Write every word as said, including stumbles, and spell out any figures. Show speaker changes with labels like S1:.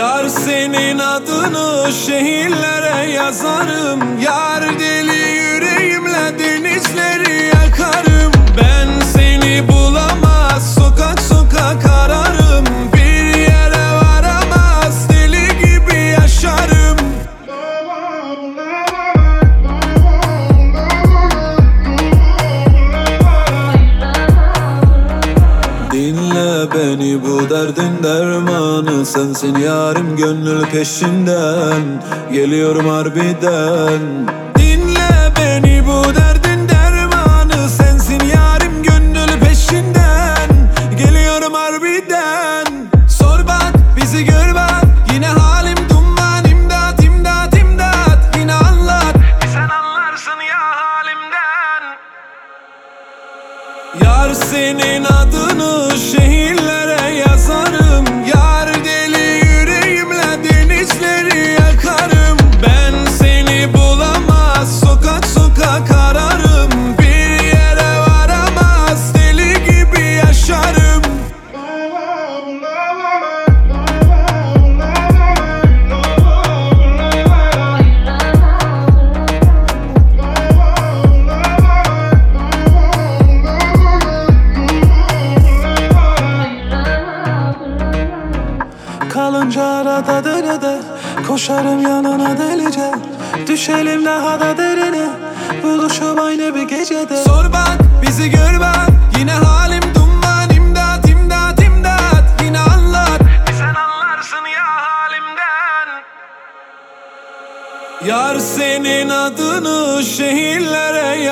S1: Yar senin adını şehirlere yazarım. Yar deli yüreğimle denizleri yakarım. Ben seni bulamaz, sokak sokak ararım. Bir yere varamaz, deli gibi yaşarım. Dinle beni, bu derdin dermanı sensin yarim, gönül peşinden geliyorum harbiden. Dinle beni, bu derdin dermanı sensin yarim, gönül peşinden geliyorum harbiden. Sor bak, bizi gör bak, yine halim duman. İmdat, imdat, imdat, yine anlat, sen anlarsın ya halimden. Yar senin adını şehirlere yazarım. Yar deli yüreğimle denizleri yakarım. Ben seni bulamaz, sokak sokak ararım. Bir yere varamaz, deli gibi yaşarım.
S2: Kalınca arada derede, koşarım yanına delice. Düşelim daha da derine, buluşup aynı bir gecede.
S1: Sor bak, bizi gör bak, yine halim duman. İmdat, imdat, imdat, yine anlat, sen anlarsın ya halimden. Yar senin adını şehirlere